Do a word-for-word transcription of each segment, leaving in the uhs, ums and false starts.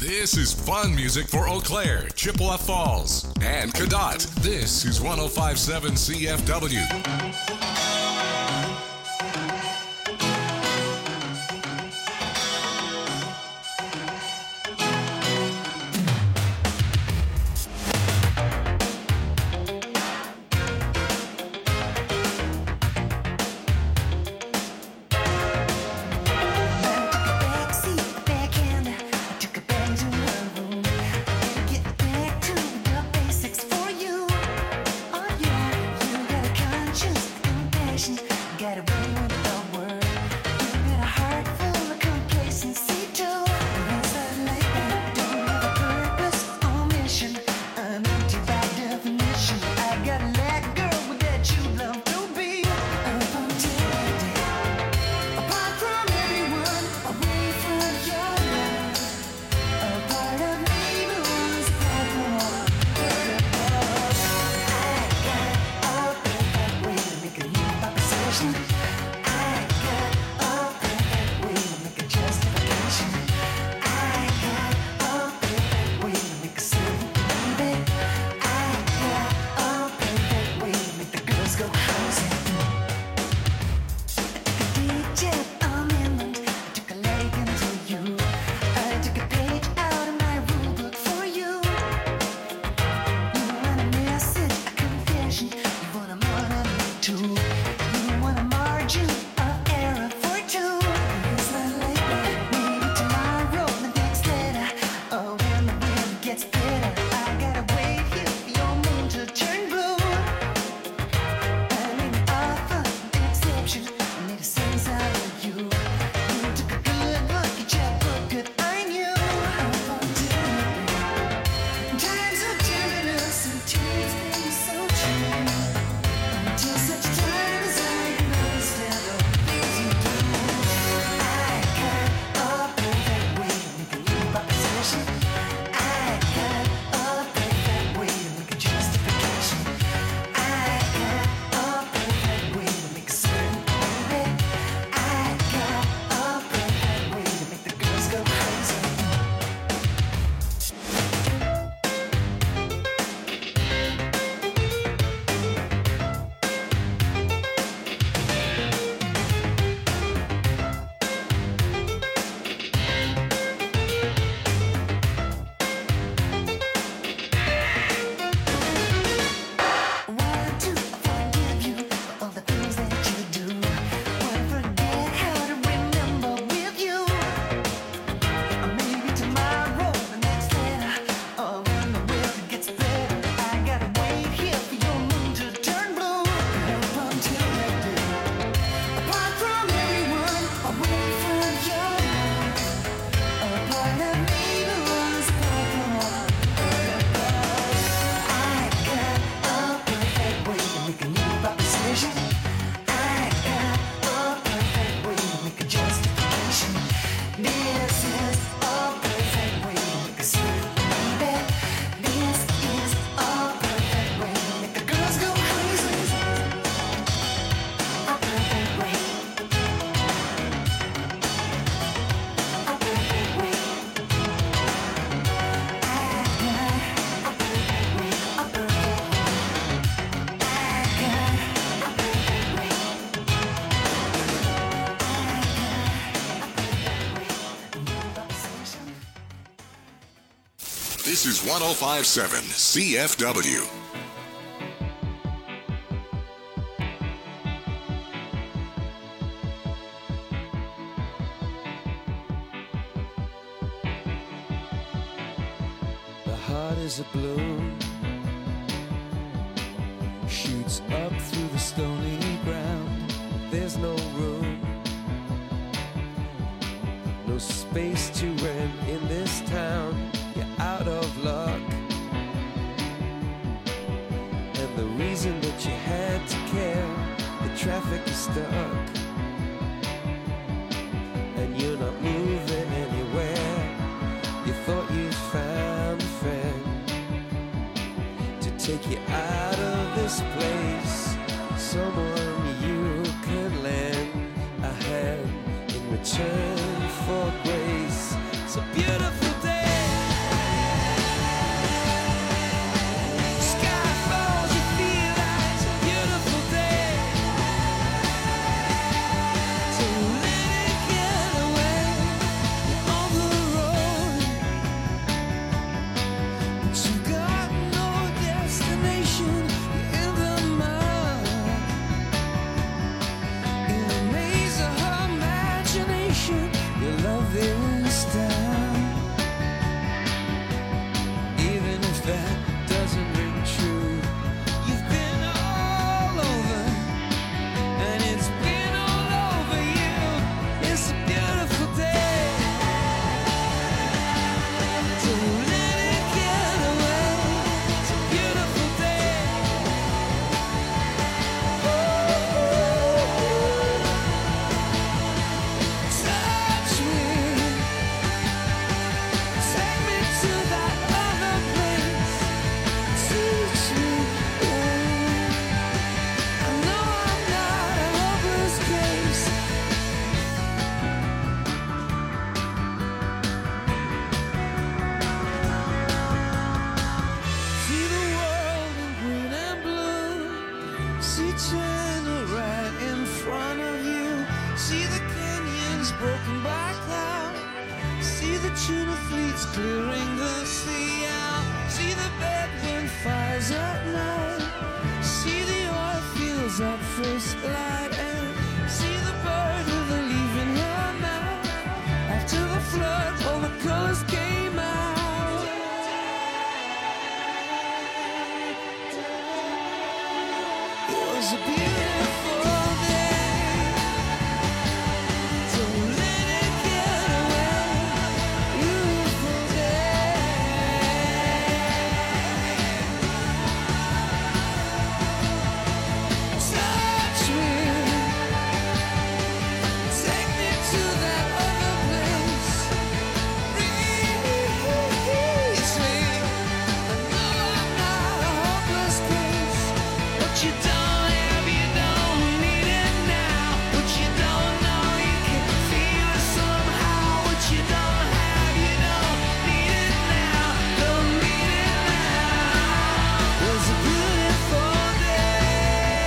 This is fun music for Eau Claire, Chippewa Falls, and Cadott. This is one oh five point seven C F W. This is one oh five point seven C F W. The heart is a balloon, shoots up through the stony ground. There's no room, no space to rent in this town. You're out of luck, and the reason that you had to care, the traffic is stuck, and you're not moving anywhere. You thought you found a friend to take you out of this place, someone you can lend a hand in return for grace. It's a beautiful day. living style. Even if that doesn't ring true, you've been all over, and it's been all over you. It's a beautiful day. Don't let it get away. It's a beautiful day. Touch me, take me to that other place. Teach me, I know I'm not a hopeless case. See the world in green and blue. See China right in front of you. See the canyons broken by cloud. See the tuna fleets clearing the sea out. See the bedroom fires at night. See the oil fields at first light. And see the bird with a leaf in her mouth. After the flood, all the colors came out. It was a beautiful day. Don't let it get away. Beautiful day. Touch me, take me to that other place. Reach me. I know I'm not a hopeless case. What you don't have, you don't need it now. What you don't know, you can feel it somehow. What you don't have, you don't need it now. Don't need it now. It was a beautiful day.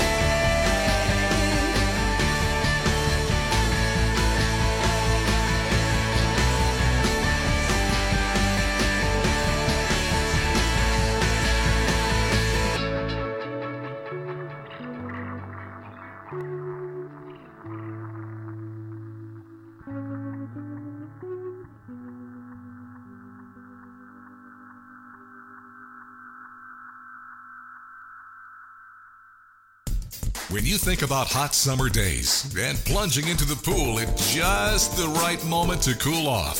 When you think about hot summer days and plunging into the pool at just the right moment to cool off,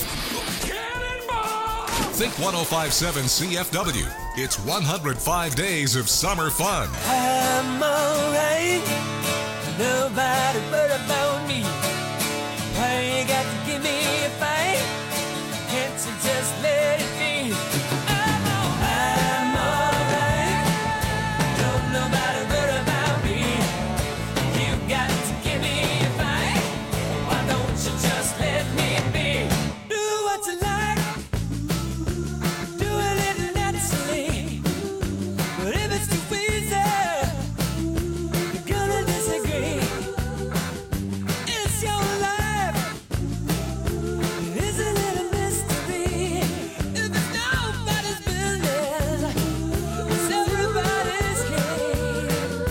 think one oh five point seven C F W. It's one hundred five days of summer fun. I'm alright. Nobody but about me. Why you got to give me a fight? Can't you just let it be? I'm alright. Don't nobody but about me. You got to give me a fight. Why don't you just let me be? Do what you like. Do it naturally. But if it's too easy, you're gonna disagree. It's your life. Isn't it a mystery? If it's nobody's business, it's everybody's game.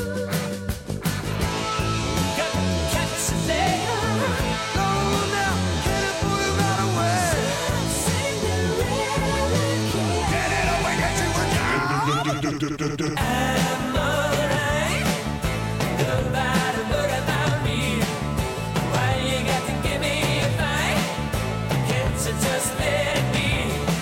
Got to catch a day. No, now, get it, put it right away. Get it away, get you a job. I'm alright. Nobody worry about me. Why you got to give me a fight? Can't you just let it be?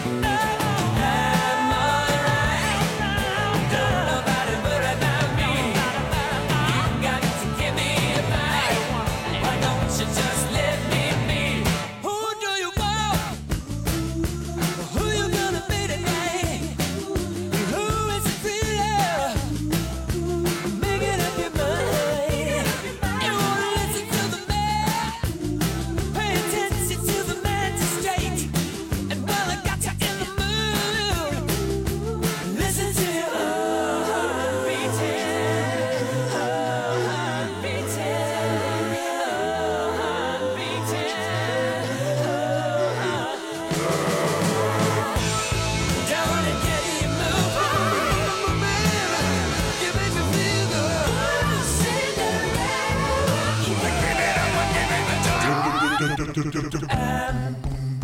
I'm alright. Don't nobody worry about me. You got to give me a fight. Why don't you just let me be? Who do you want? Who you gonna be tonight? Who is it really? Making up your mind. You wanna listen to the man? Pay attention to the magistrate. And while I got you in the mood, listen to your heart beating, heart beating, heart beating. Down and get you moving, baby. You make me feel good. Cinderella, give it up, give it the time.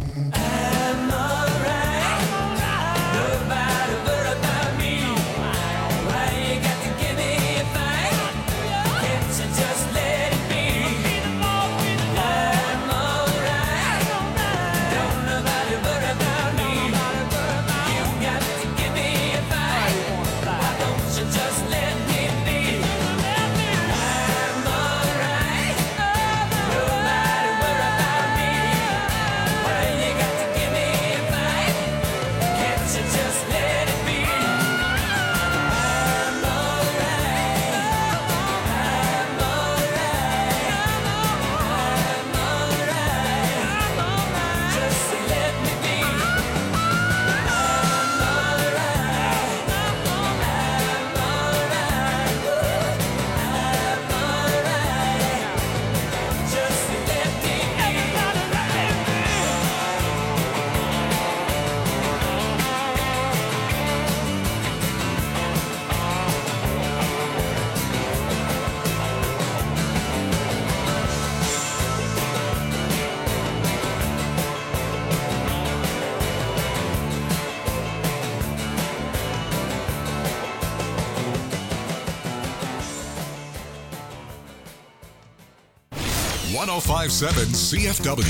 one oh five point seven C F W.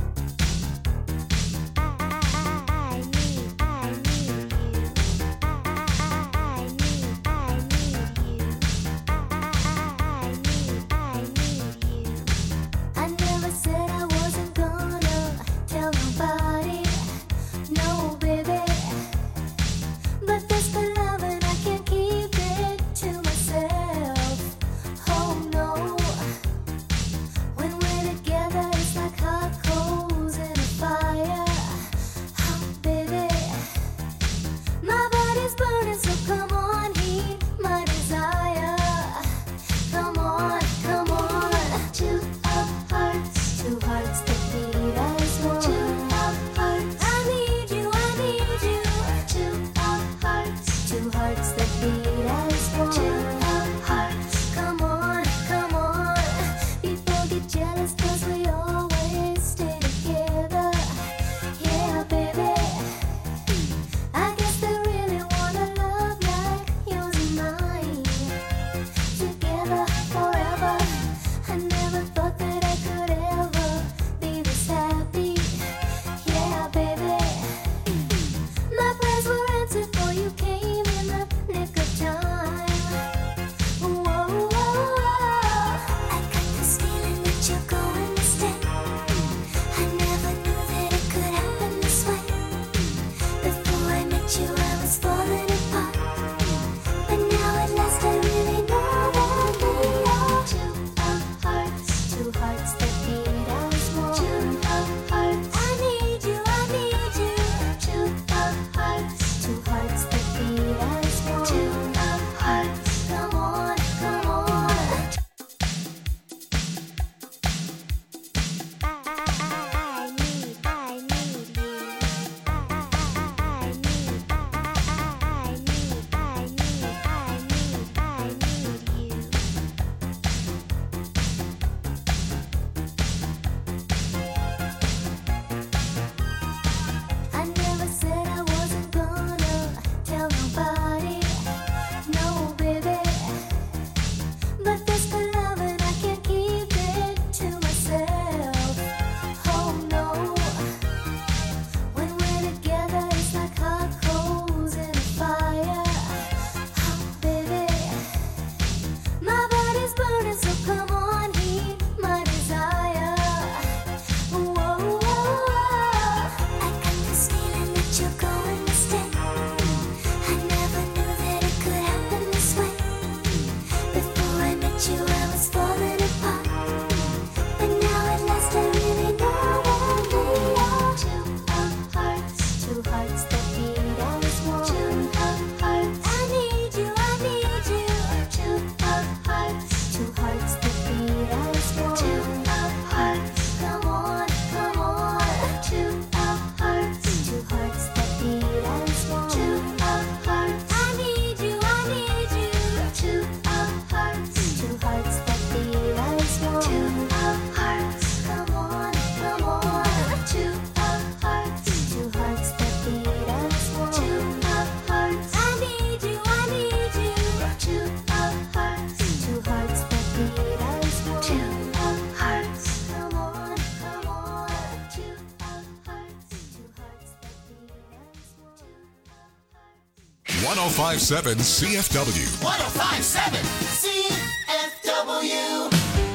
one oh five point seven C F W. one oh five point seven C F W.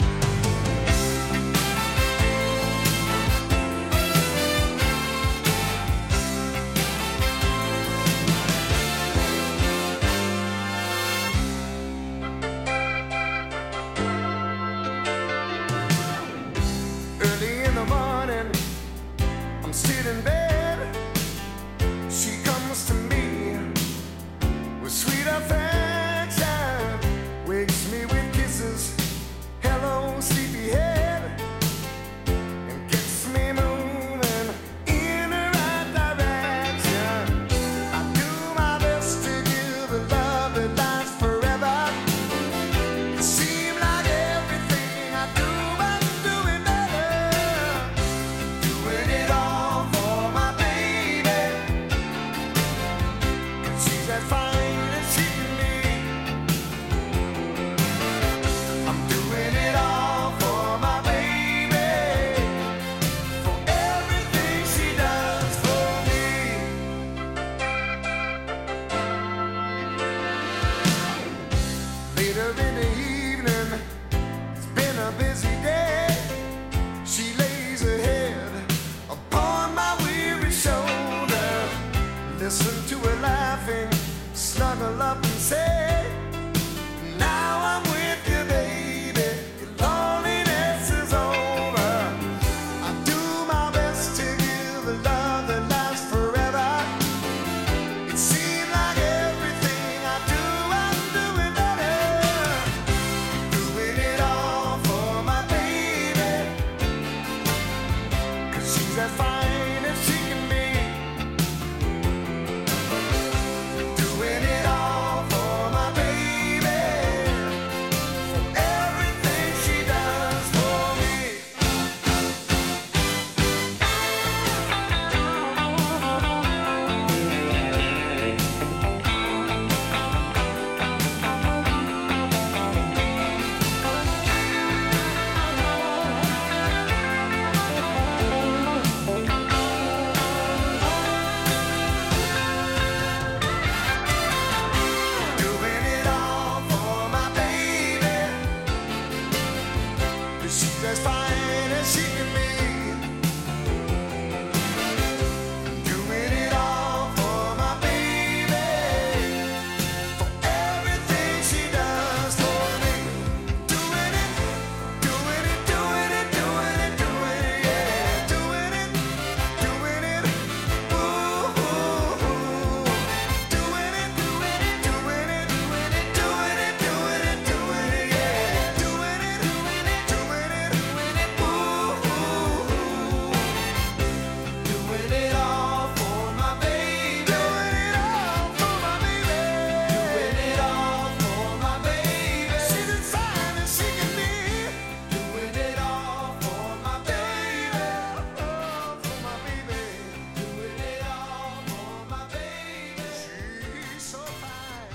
Early in the morning, I'm sitting in bed. She comes to me with sweet affection, wakes me with kisses, hello sleepyhead, and gets me moving in the right direction. I do my best to give a love that lasts forever. It seems like everything I do, I'm doing better, doing it all for She's as fine as she can be. Doing it all for my baby. For everything she does for me. Doing it all for my baby. She's as fine as she can be. Doing it all for my baby. For everything she does for me. Doing it, doing it, doing it, doing it, doing it, yeah. Doing it, doing it, ooh, ooh, ooh. Doing it, doing it, doing it, doing it, doing it, doing it, doing it, yeah. Doing it, doing it, doing it, doing it, ooh, ooh, ooh. Doing it all for my baby. Doing it all for my baby. Doing it all for my baby. She's as fine as she can be. Doing it all for my baby. Oh, for my baby. Doing it all for my baby. She's so fine.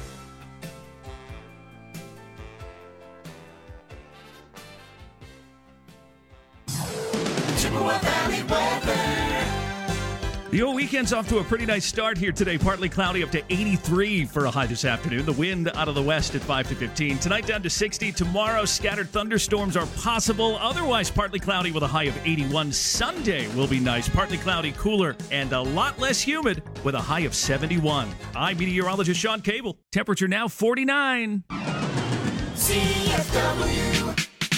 Chippewa Valley weather. The old weekend's off to a pretty nice start here today. Partly cloudy, up to eighty-three for a high this afternoon. The wind out of the west at five to fifteen. Tonight down to sixty. Tomorrow, scattered thunderstorms are possible. Otherwise, partly cloudy with a high of eighty-one. Sunday will be nice. Partly cloudy, cooler, and a lot less humid with a high of seventy-one. I'm meteorologist Sean Cable. Temperature now forty-nine. C F W.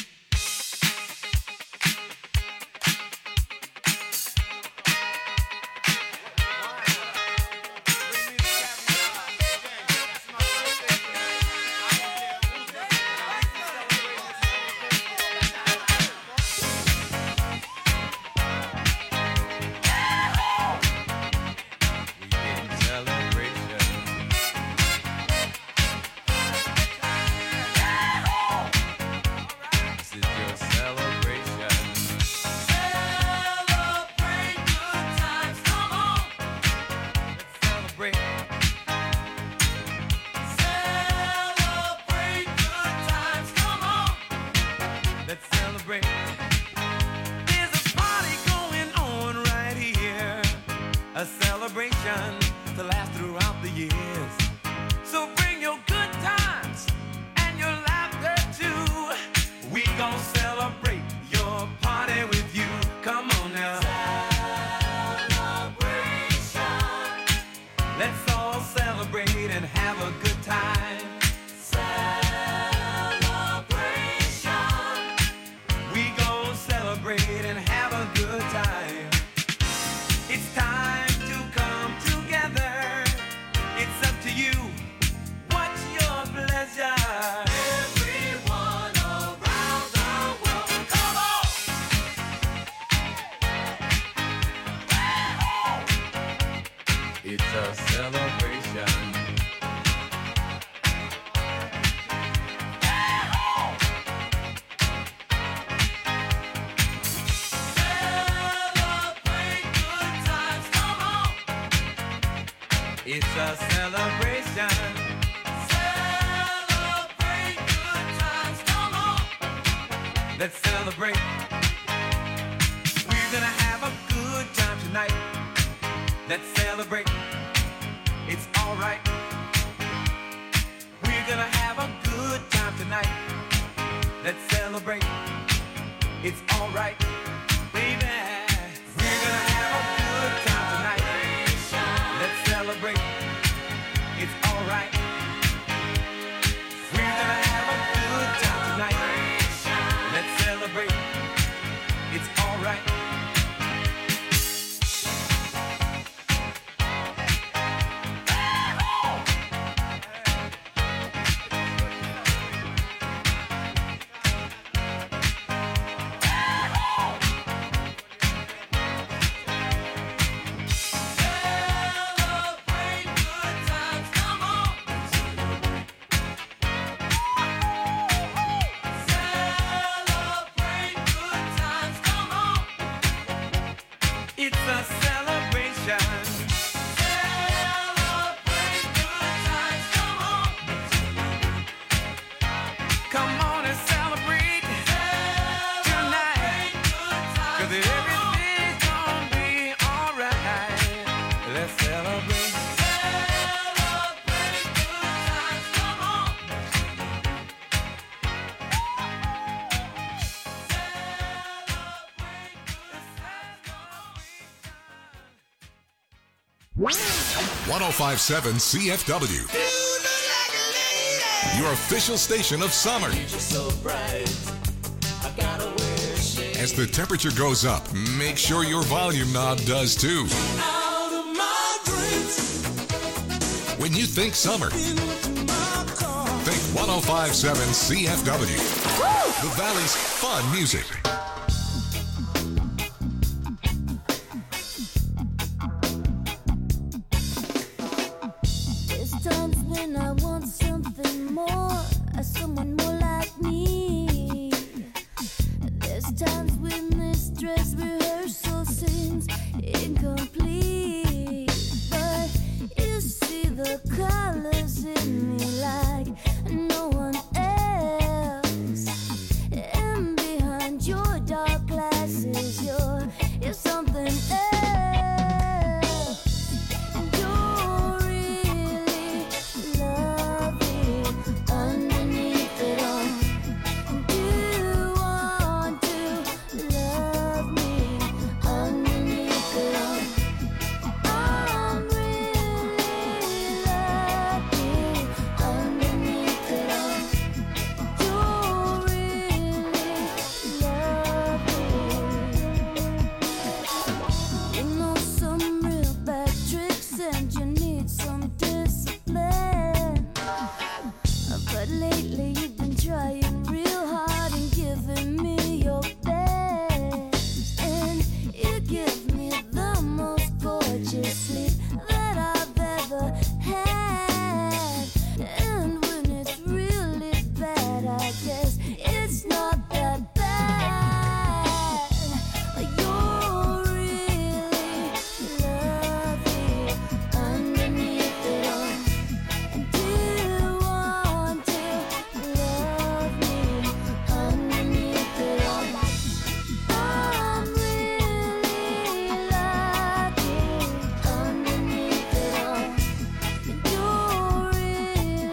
A celebration to last throughout the years. So bring your good times and your laughter too. We gon' celebrate your party with you. Come on now. Celebration. Let's all celebrate and have a good time. Celebration. We gon' celebrate and have a good time. It's time to come together. It's up to you. What's your pleasure? Everyone around the world, come on! It's a celebration. Celebrate good times, come on! It's a celebration. Celebrate good times, come on! Let's celebrate. We're gonna have a good time tonight. Let's celebrate. It's alright. We're gonna have a good time tonight. Let's celebrate. It's alright, baby. We're gonna have a good time tonight. Let's celebrate. It's alright. We're gonna have a good time tonight. Let's celebrate. It's alright. It's a celebration. Celebrate good times. Come on. Come on and celebrate, celebrate tonight. Cause everything's gonna be alright. Let's celebrate. Celebrate good times. Come on. one oh five point seven C F W. Your official station of summer. As the temperature goes up, make sure your volume knob does too. When you think summer, think one oh five point seven C F W. The Valley's fun music. There's times when I want something more, someone more like me. There's times when this dress rehearsal seems incomplete. But you see the colors in me like no one else. And behind your dark glasses, you're, you're something else. You're really lovely underneath it all. Do you want to love me underneath it all? I'm really lucky underneath it all. You're really lovely. You know some real bad tricks and you need some discipline. But lately you've been trying real hard and giving me your best. And you give me the most gorgeous sleep that I've ever had. And when it's really bad, I guess it's not that bad. You're really lovely underneath it all. And do you want to love me underneath it all? I'm really lucky underneath it all. And you're really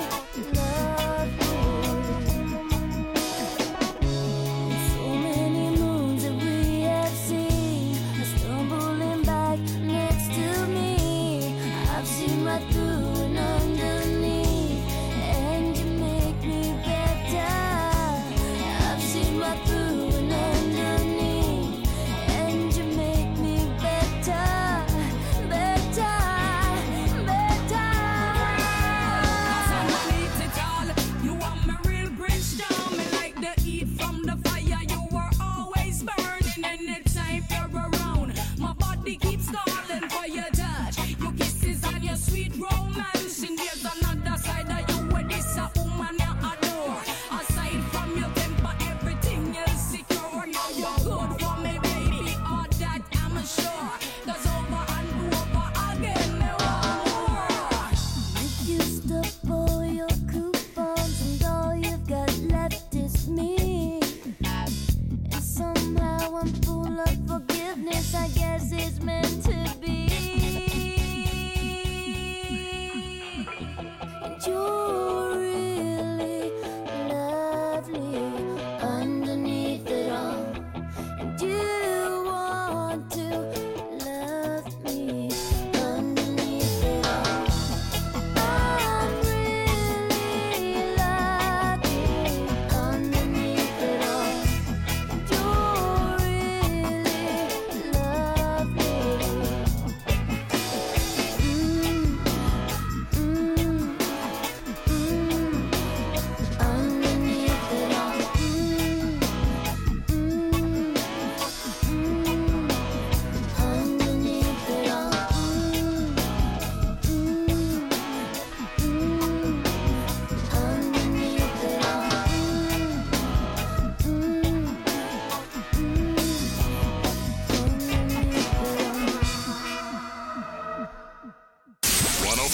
lovely. So many moons that we have seen are stumbling back next to me. I've seen right through and underneath, and you make me better. I've seen right through and underneath, and you make me better, better, better. Underneath it all, you are my real Prince Charming, like the heat from the fire. You were always burning anytime you're around. My body keeps calling for your touch, your kisses and your sweet romance. And there's another side of you where this a woman you adore. Aside from your temper, everything is secure. Now you're good for me, baby, all that I'm sure. 'Cause over and over again, there want more. You used up all your coupons and all you've got left is me. And somehow I'm full of forgiveness, I guess it's meant to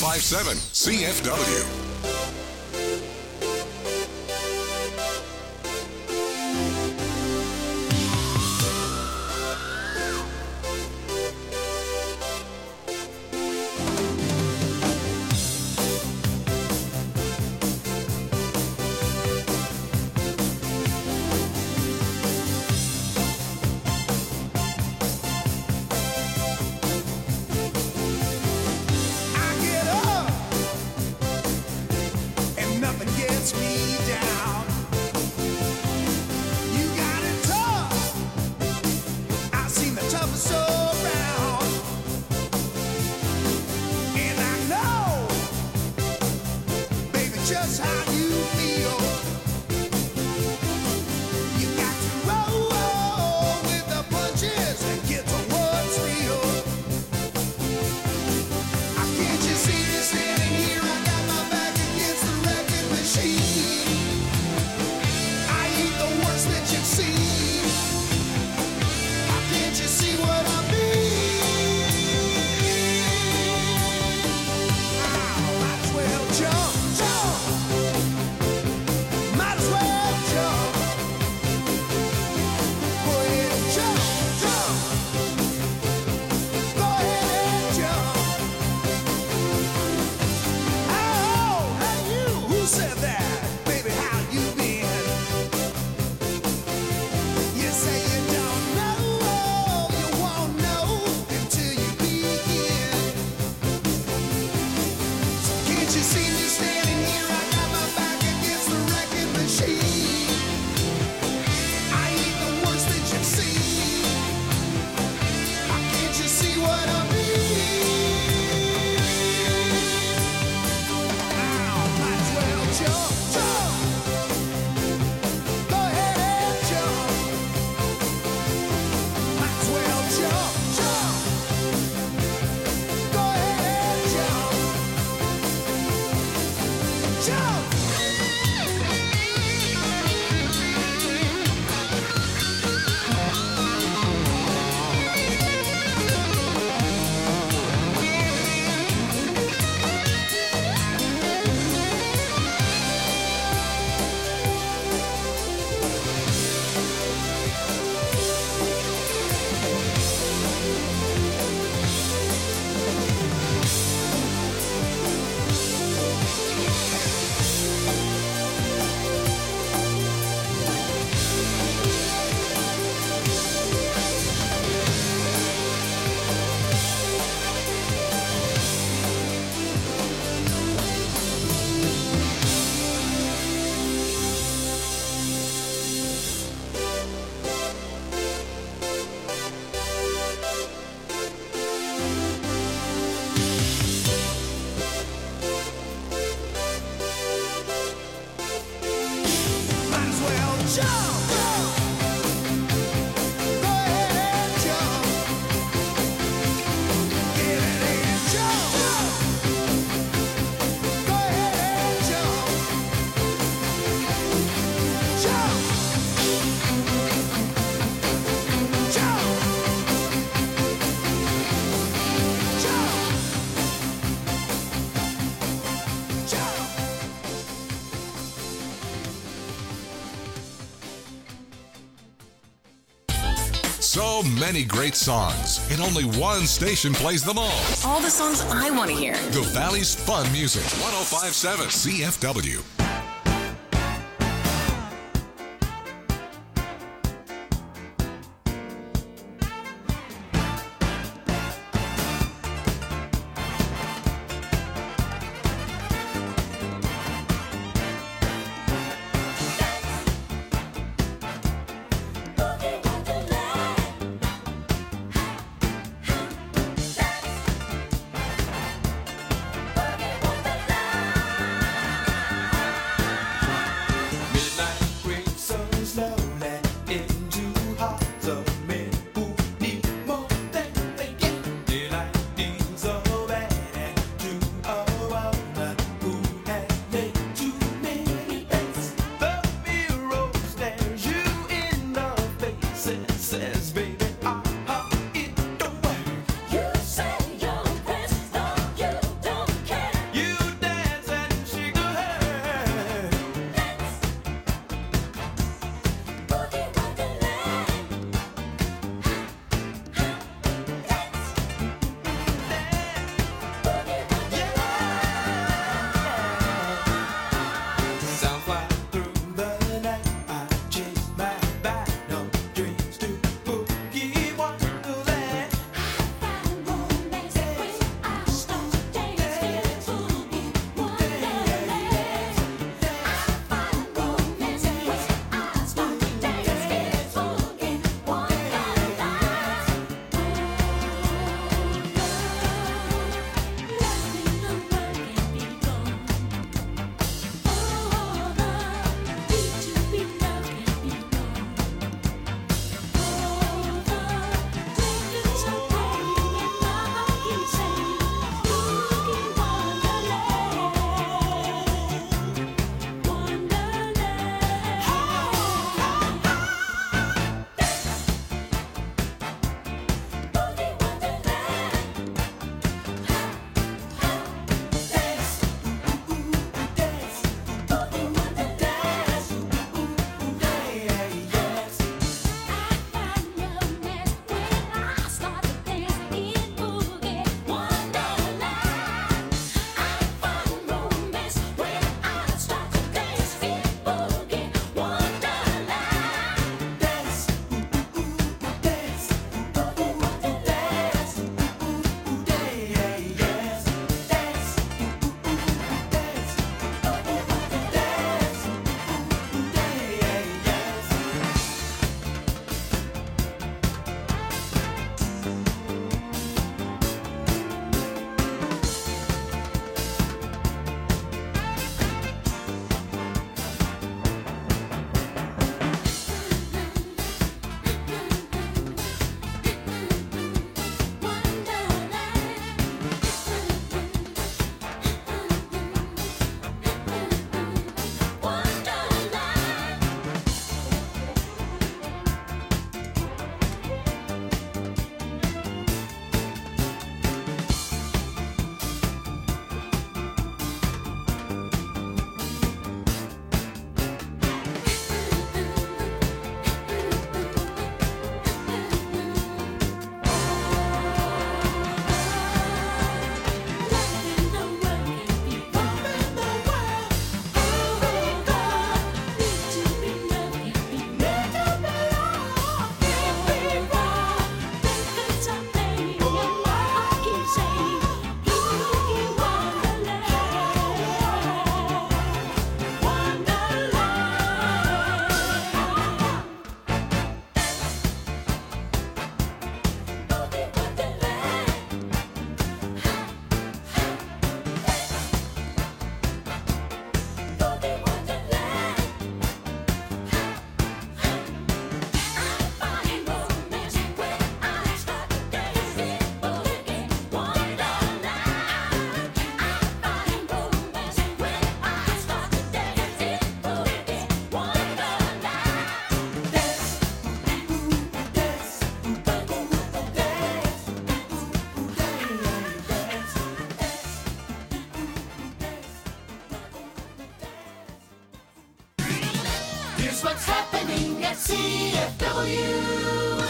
five seven C F W. Just how you feel. You got to roll with the punches and get to what's real. I can't you see me standing here? I got my back against the wrecking machine. I ain't the worst that you've seen. How can't you see what I mean? I might as well jump, jump. Might as well jump. Go ahead and jump, jump. Go ahead and jump. Oh, hey you, who said that? Baby, how you been? You say you don't know, you won't know until you begin. So can't you see me standing here? I got my back against the wrecking machine. I ain't the worst that you've seen. How can't you see what I mean? Ow, might as well jump, jump. Go ahead and jump. Might as well jump, jump. Go ahead and jump. Jump. Might as well jump. Go ahead and jump. Get it and jump. Go ahead and jump. Jump. Jump. Jump. Jump. So many great songs, and only one station plays them all. All the songs I want to hear. The Valley's Fun Music, one oh five point seven C F W. Boogie Here's what's happening at C F W.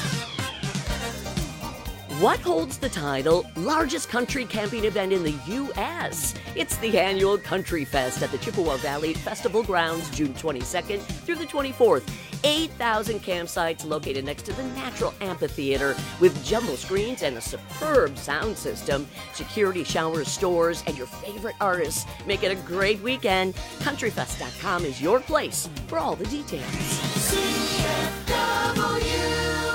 What holds the title largest country camping event in the U S? It's the annual Country Fest at the Chippewa Valley Festival Grounds, June twenty-second through the twenty-fourth. eight thousand campsites located next to the Natural Amphitheater with jumbo screens and a superb sound system. Security showers, stores, and your favorite artists make it a great weekend. country fest dot com is your place for all the details. C F W.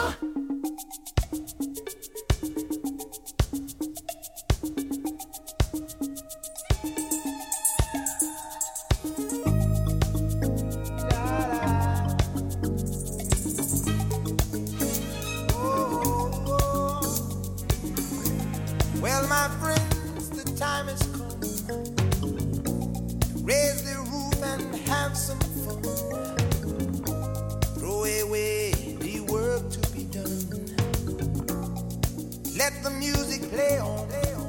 Well, my friends, the time has come. Raise the roof and have some fun. Throw away the work to be done. Let the music play on.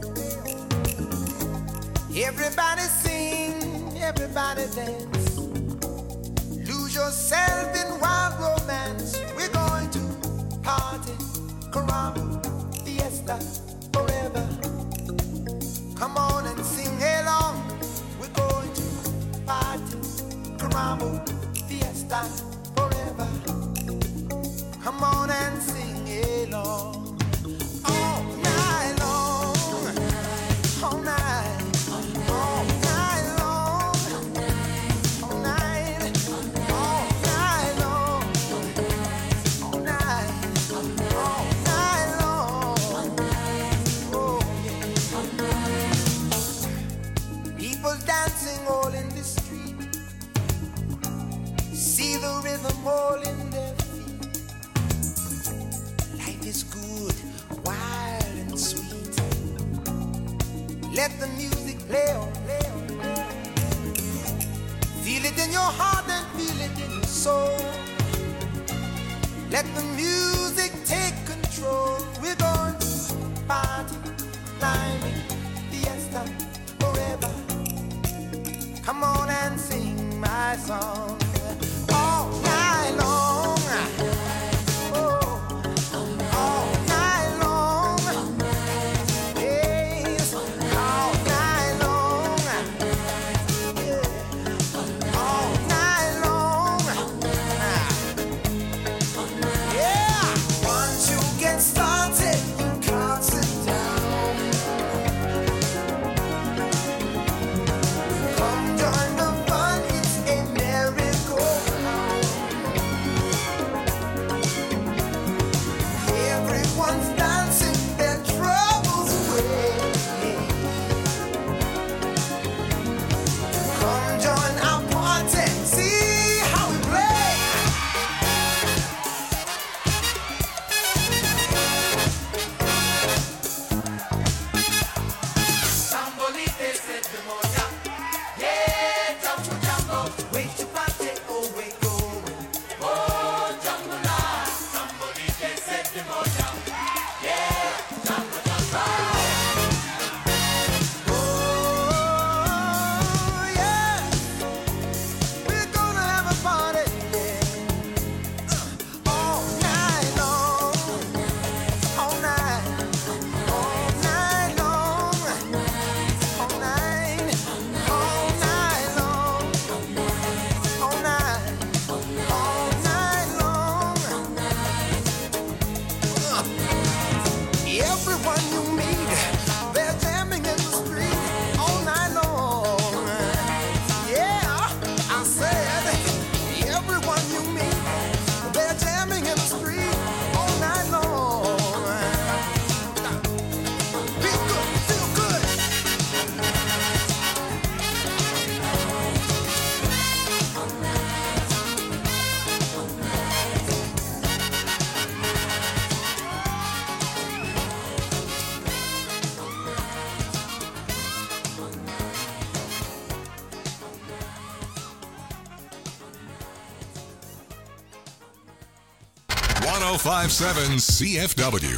Everybody sing, everybody dance. Lose yourself in wild romance. We're going to party, caramba, fiesta. Forever. Come on and sing along. We're going to party, caramba, fiesta, forever. Come on and sing along. All night long. All night. All night long. All night. All night long. All night. All night long. People dancing all in the street. See the rhythm all in their feet. Life is good, wild and sweet. Let the music play on, play on, play on. Feel it in your heart and feel it in your soul. Let the music take control. We're going to party, climbing, fiesta, forever. Come on and sing my song all night long. Oh, all night long. Yes, all night long. Yeah, all night long. Yeah, once you get started, you can't sit down. Come join the fun, it's a merry-go-round. Everyone's dancing their troubles away. Come join our party, see how we play. Sambolite se te moja. Yeah, jumbo jumbo, way to party, oh we going. Oh, jumbo la, sambolite se te moja. Yeah, jumbo jumbo. Oh, yeah, we're gonna have a party, yeah. Uh, all night long, all night, all night long. All night, all night long, all night, all night long. Everyone you meet, they're jamming in the street all night long. Yeah, I said, everyone you meet, they're jamming in the street all night long. Feel good, feel good. one oh five point seven C F W.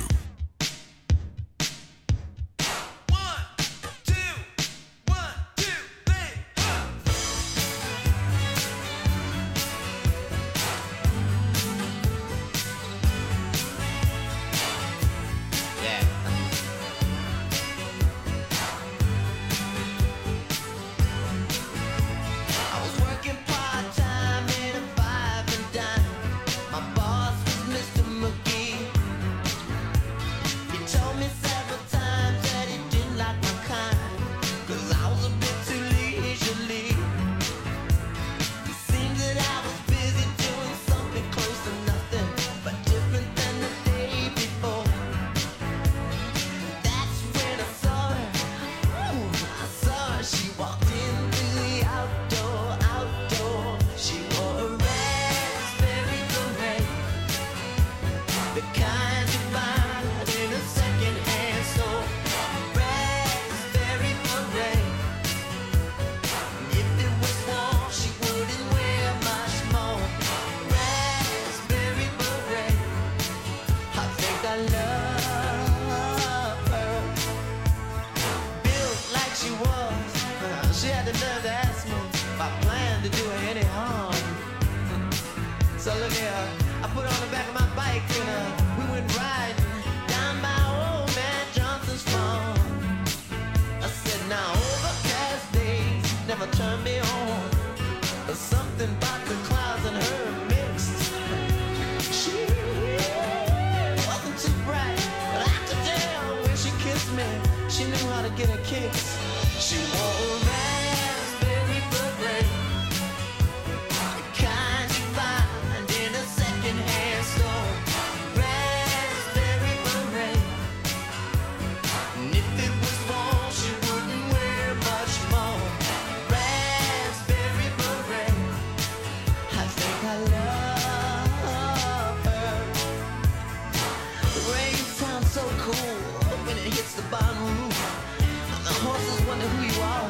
never turned me on. There's something about the clouds and her mixed. She wasn't too bright, but I could tell when she kissed me, she knew how to get her kicks. She wore a raspberry beret, the kind you find in a second-hand store. Raspberry beret, and if it was worn, she wouldn't wear much more. Raspberry beret, I think I love her. The rain sounds so cool when it hits the bottom roof. The horses wonder who you are.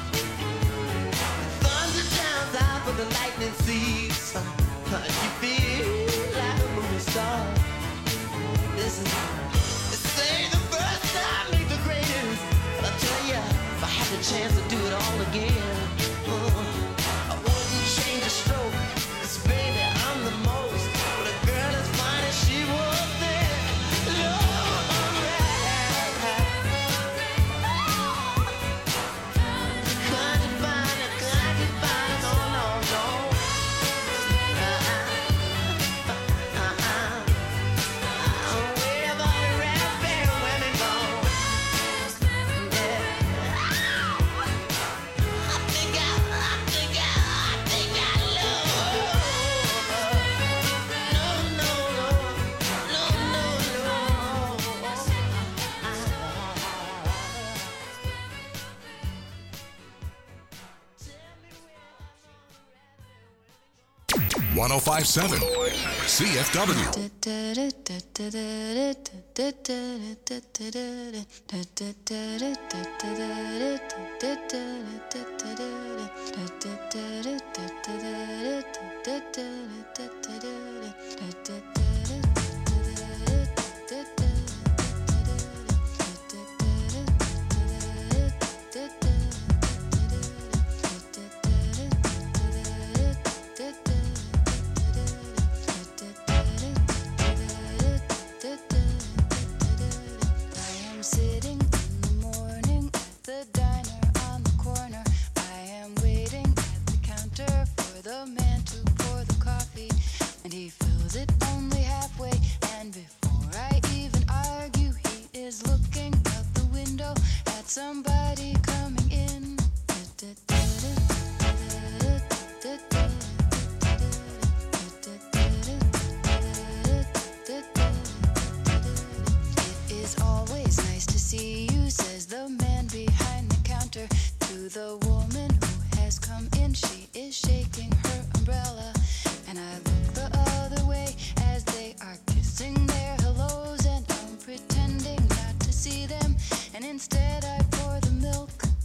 Thunder drowns out, but the lightning sees. You feel like a movie star. Listen, they say the first time make the greatest. But I tell ya, if I had the chance to do it all again, uh, I wouldn't change a stroke. 'Cause baby, I'm the most. But a girl as fine as she was there. Lord, can't you find it? Can't you find it? Oh no, no. Uh-uh. Uh-uh. Where the raspberry women go? Yeah. I think I, I think I, I think I love her. No, no, no. No, no, no. one oh five point seven C F W. I am sitting in the morning at the diner on the corner. I am waiting at the counter for the man to pour the coffee, and he fills it only halfway. And before I even argue, he is looking out the window at somebody coming in. It is always nice to see you, says the man behind the counter to the woman who has come in. She is shaking her umbrella, and I look the other way as they are kissing their hellos, and I'm pretending not to see them, and instead I pour the milk.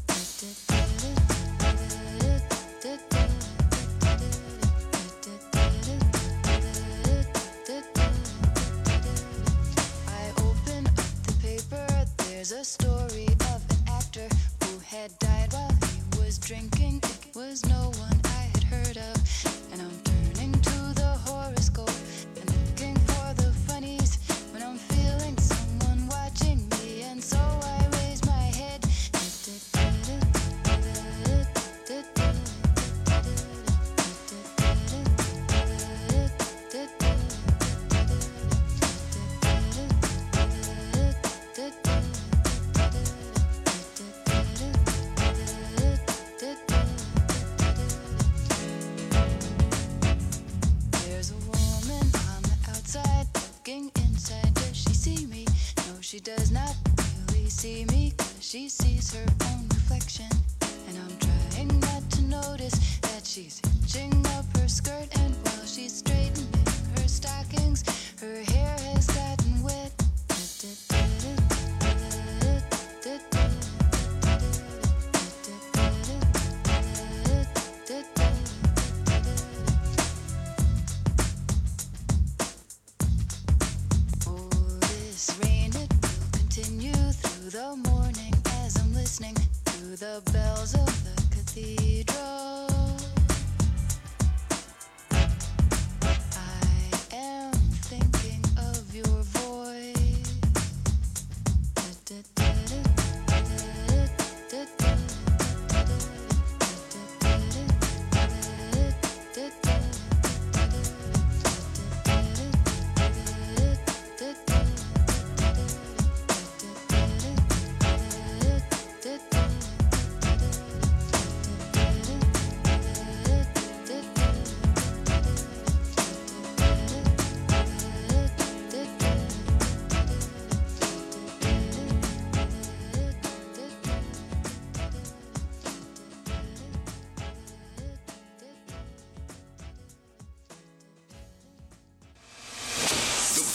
I open up the paper, there's a story of an actor who had died while he was drinking. It was no one I had heard of, and I'm turning to the horoscope and looking for the funnies when I'm feeling someone watching me, and so I raise my head. There's a woman on the outside looking inside. Does she see me? No, she does not really see me, 'cause she sees her own reflection. And I'm trying not to notice that she's hitching up her skirt, and while she's straightening her stockings, her hair has gotten wet. Oh, this rain, it will continue through the morning as I'm listening to the bells of the cathedral. I am thinking of your voice.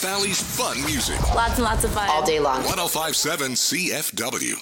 Valley's fun music. Lots and lots of fun. All day long. one oh five point seven C F W.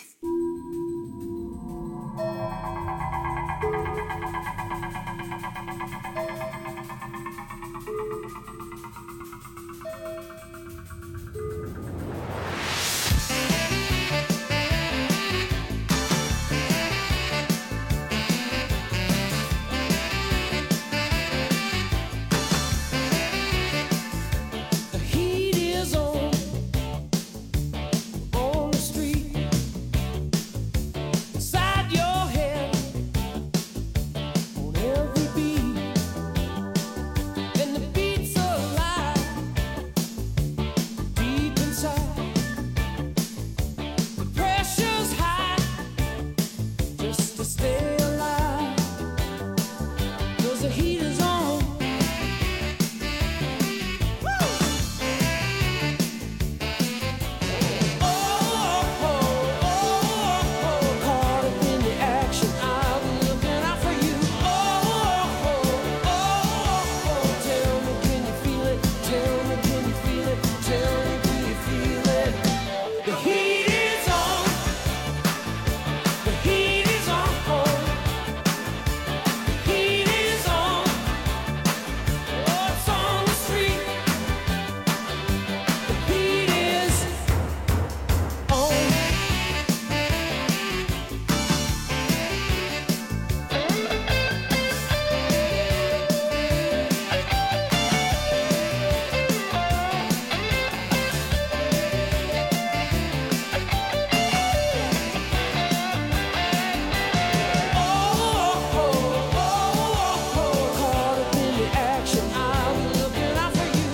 The heat is on, on the street. Inside your head, on every beat. And the beat's alive, deep inside. The pressure's high, just to stay alive. 'Cause the heat is on. Caught up in the action, I'll be looking out for you. Tell me, can you feel it? Tell me, can you feel it? Tell me, do you feel it? The heat is on. The heat is on. The heat is on. Oh, it's on the street. The heat is on. Caught up in the action, I'll be looking out for you.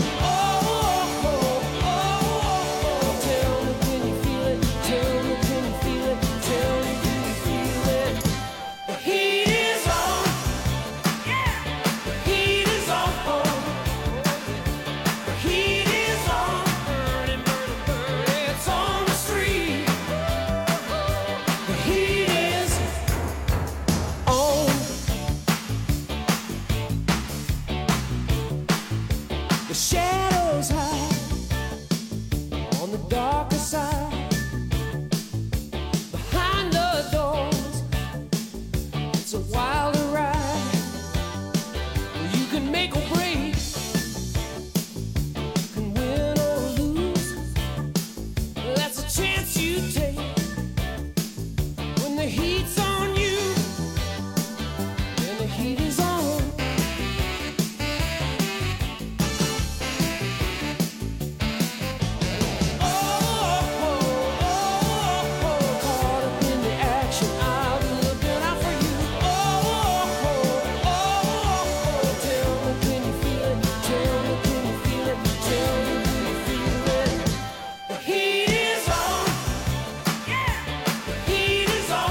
Tell me, can you feel it? Tell me, can you feel it? Tell me, can you feel it? The heat is on. The heat is on. The heat is on. Burning, burning, burning. It's on the street. The heat is on. The shadows hide on the darker side. Behind the doors, it's a wilder ride. You can make or break, you can win or lose. That's a chance you take when the heat's on you. And the heat is on. Caught up in the action, I'll be looking out for you. Tell me, can you feel it? Tell me, can you feel it? Tell me, do you feel it? The heat is on. The heat is on.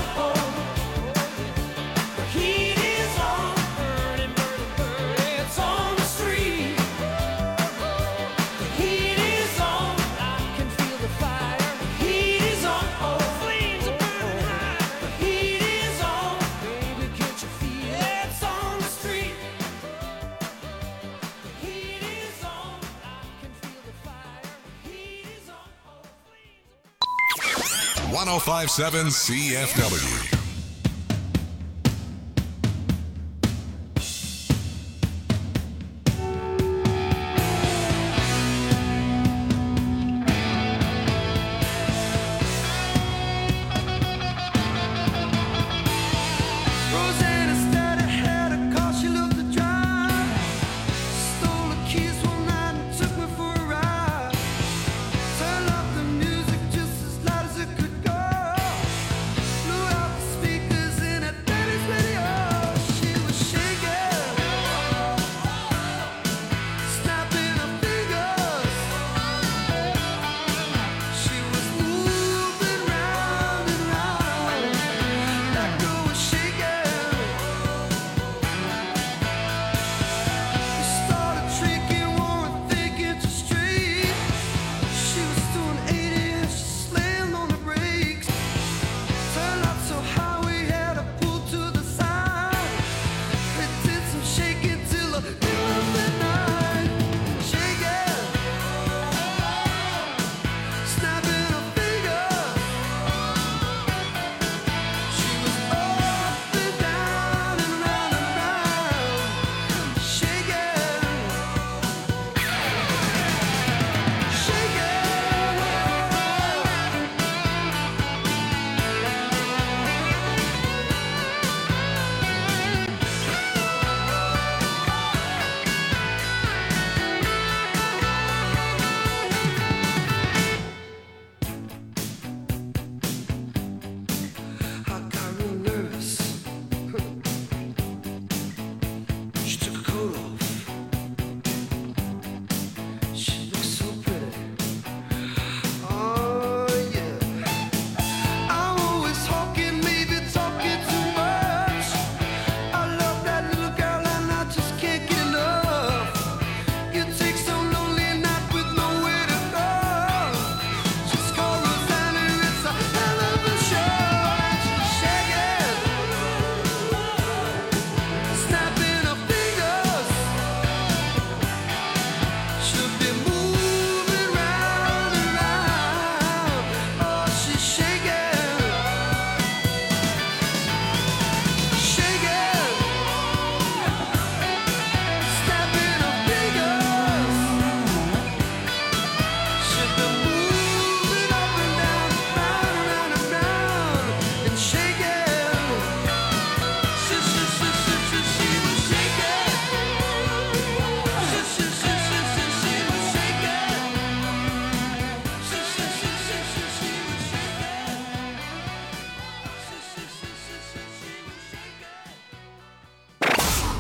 The heat is on. Burning, burning, burning. It's on the street. The heat is on. I can feel the fire. The heat is on. Flames are burning high. The heat is on. Baby, can't you feel it? It's on the street. The heat is on. I can feel the fire. The heat is on. one oh five point seven C F W. Rosanna stared ahead, a car she loved to drive. Stole the keys one night and took me for a ride. Turned up the music just as loud as it could go. Blew out the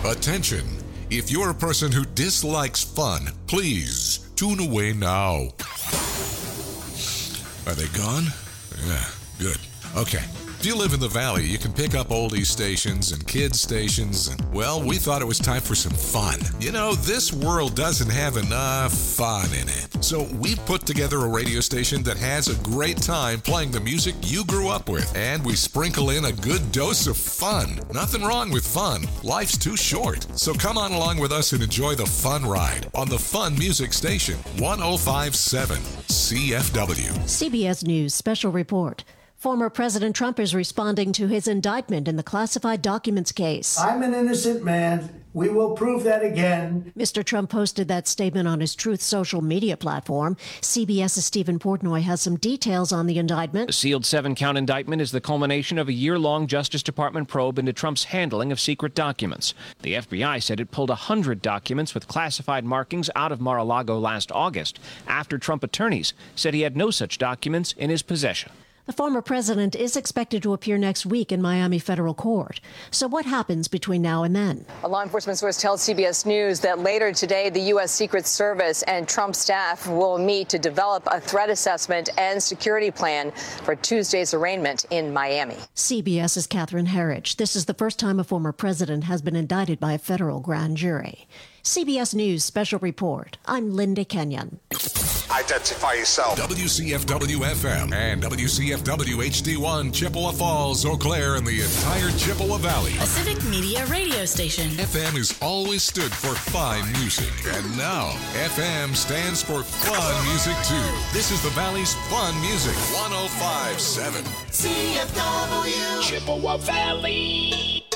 Attention. If you're a person who dislikes fun, please tune away now. Are they gone? Yeah, good. Okay. If you live in the Valley, you can pick up oldies stations and kids stations, and, well, we thought it was time for some fun. You know, this world doesn't have enough fun in it. So we've put together a radio station that has a great time playing the music you grew up with, and we sprinkle in a good dose of fun. Nothing wrong with fun. Life's too short. So come on along with us and enjoy the fun ride on the Fun Music Station, one oh five point seven C F W. C B S News Special Report. Former President Trump is responding to his indictment in the classified documents case. I'm an innocent man. We will prove that again. Mister Trump posted that statement on his Truth social media platform. CBS's Stephen Portnoy has some details on the indictment. The sealed seven-count indictment is the culmination of a year-long Justice Department probe into Trump's handling of secret documents. The F B I said it pulled one hundred documents with classified markings out of Mar-a-Lago last August, after Trump attorneys said he had no such documents in his possession. The former president is expected to appear next week in Miami federal court. So what happens between now and then? A law enforcement source tells C B S News that later today, the U S Secret Service and Trump staff will meet to develop a threat assessment and security plan for Tuesday's arraignment in Miami. CBS's Catherine Herridge. This is the first time a former president has been indicted by a federal grand jury. C B S News Special Report. I'm Linda Kenyon. Identify yourself. W C F W F M and W C F W H D one, Chippewa Falls, Eau Claire, and the entire Chippewa Valley. A civic media radio station. F M has always stood for fine music. And now, F M stands for fun music, too. This is the Valley's fun music. one oh five point seven C F W. Chippewa Valley.